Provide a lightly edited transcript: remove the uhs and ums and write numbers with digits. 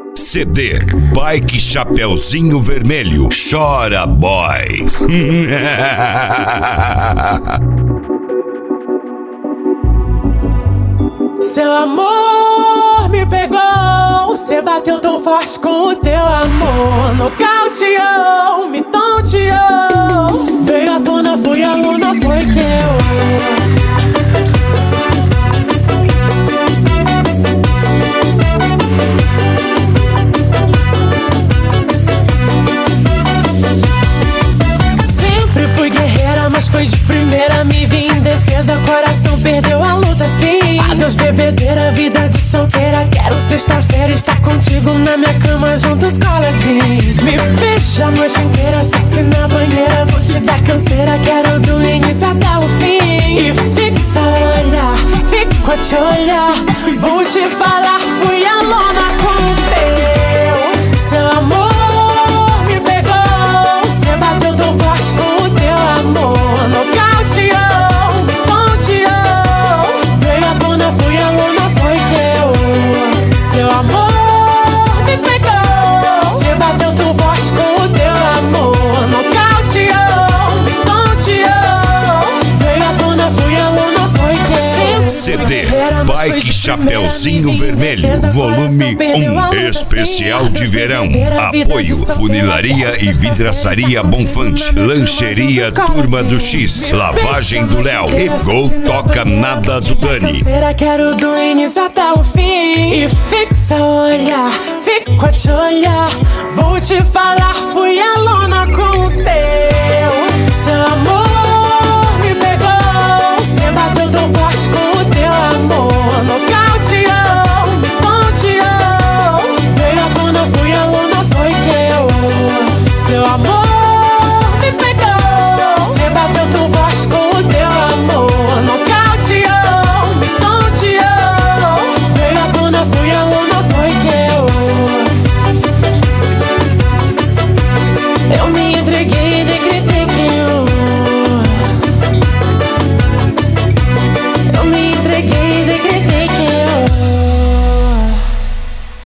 CD Bike Chapeuzinho Vermelho. Chora, boy. Seu amor me pegou, cê bateu tão forte com o teu amor. Nocauteou, me tonteou. Veio à tona, fui a luna, foi que eu. Sempre fui guerreira, mas foi de primeira. Me vi em defesa, coração perdeu a luta, sim. Adeus bebedeira, vida de solteira. Quero sexta-feira estar contigo na minha cama, juntos coladinho. Me beija a noite inteira, sexy na banheira. Vou te dar canseira, quero do início até o fim. E fixa o olhar, fico a te olhar. Vou te falar, fui a lona com o seu amor me pegou, cê bateu tão forte com o teu amor. Nocauteou, me tonteou. Veio à tona, fui a luna, foi que eu. Seu amor me pegou, cê bateu tão forte com o teu amor. Nocauteou, me tonteou. Veio à tona, fui a luna, foi que eu. CD Bike Chapeuzinho Vermelho, volume 1, especial de verão. Apoio Funilaria e Vidraçaria Bonfante, Lancheria Turma do X, Lavagem do Léo e Gol Toca Nada do Dani. Quero do início até o fim. E fixa o olhar, fico a te olhar. Vou te falar, fui a lona com você.